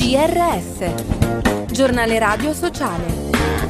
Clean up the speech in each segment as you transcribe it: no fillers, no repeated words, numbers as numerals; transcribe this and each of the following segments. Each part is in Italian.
GRS, Giornale Radio Sociale.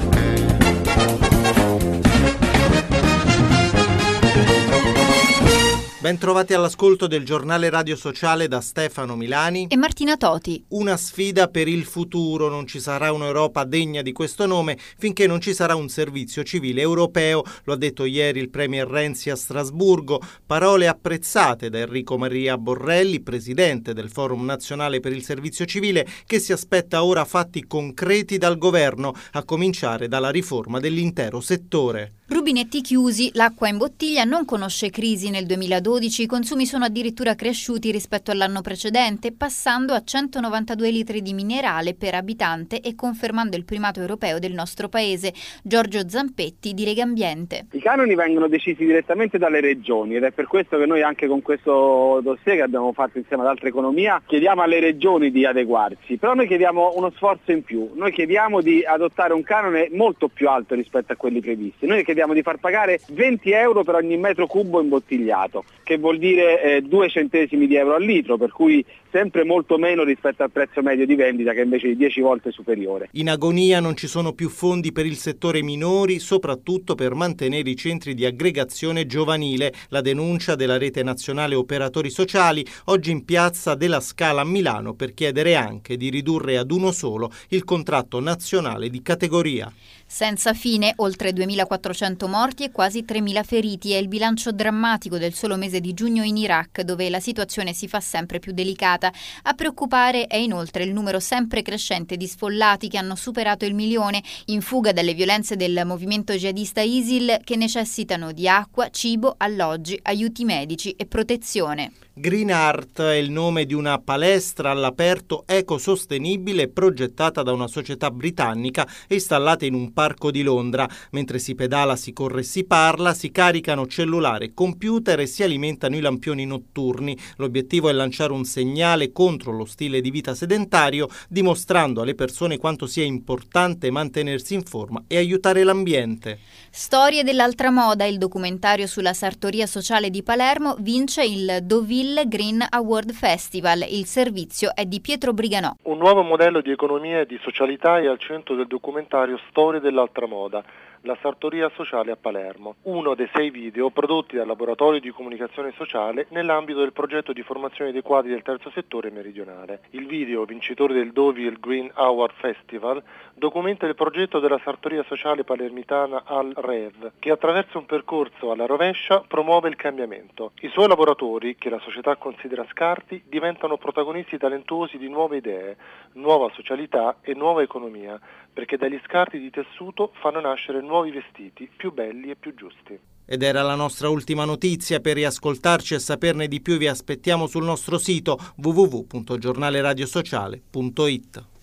Ben trovati all'ascolto del Giornale Radio Sociale da Stefano Milani e Martina Toti. Una sfida per il futuro. Non ci sarà un'Europa degna di questo nome finché non ci sarà un servizio civile europeo, lo ha detto ieri il premier Renzi a Strasburgo. Parole apprezzate da Enrico Maria Borrelli, presidente del Forum Nazionale per il Servizio Civile, che si aspetta ora fatti concreti dal governo, a cominciare dalla riforma dell'intero settore. Rubinetti chiusi, l'acqua in bottiglia non conosce crisi nel 2012, i consumi sono addirittura cresciuti rispetto all'anno precedente, passando a 192 litri di minerale per abitante e confermando il primato europeo del nostro paese. Giorgio Zampetti di Legambiente. I canoni vengono decisi direttamente dalle regioni ed è per questo che noi anche con questo dossier che abbiamo fatto insieme ad Altra Economia chiediamo alle regioni di adeguarsi, però noi chiediamo uno sforzo in più, noi chiediamo di adottare un canone molto più alto rispetto a quelli previsti, noi chiediamo di far pagare 20 euro per ogni metro cubo imbottigliato, che vuol dire 2 centesimi di euro al litro, per cui sempre molto meno rispetto al prezzo medio di vendita che invece è 10 volte superiore. In agonia non ci sono più fondi per il settore minori, soprattutto per mantenere i centri di aggregazione giovanile. La denuncia della Rete Nazionale Operatori Sociali, oggi in piazza della Scala a Milano, per chiedere anche di ridurre ad uno solo il contratto nazionale di categoria. Senza fine, oltre 2.400 morti e quasi 3.000 feriti è il bilancio drammatico del solo mese di giugno in Iraq, dove la situazione si fa sempre più delicata. A preoccupare è inoltre il numero sempre crescente di sfollati che hanno superato il 1.000.000 in fuga dalle violenze del movimento jihadista ISIL, che necessitano di acqua, cibo, alloggi, aiuti medici e protezione. Green Art è il nome di una palestra all'aperto ecosostenibile progettata da una società britannica e installata in un parco di Londra. Mentre si pedala, si corre e si parla, si caricano cellulare e computer e si alimentano i lampioni notturni. L'obiettivo è lanciare un segnale contro lo stile di vita sedentario, dimostrando alle persone quanto sia importante mantenersi in forma e aiutare l'ambiente. Storie dell'altra moda, il documentario sulla sartoria sociale di Palermo vince il Deauville Green Award Festival. Il servizio è di Pietro Briganò. Un nuovo modello di economia e di socialità è al centro del documentario Storie dell'altra moda, la sartoria sociale a Palermo, uno dei 6 video prodotti dal laboratorio di comunicazione sociale nell'ambito del progetto di formazione dei quadri del terzo settore meridionale. Il video, vincitore del Deauville Green Award Festival, documenta il progetto della sartoria sociale palermitana Al Rev, che attraverso un percorso alla rovescia promuove il cambiamento. I suoi lavoratori, che la società considera scarti, diventano protagonisti talentuosi di nuove idee, nuova socialità e nuova economia, perché dagli scarti di tessuto fanno nascere nuovi vestiti più belli e più giusti. Ed era la nostra ultima notizia. Per riascoltarci e saperne di più vi aspettiamo sul nostro sito www.giornaleradiosociale.it.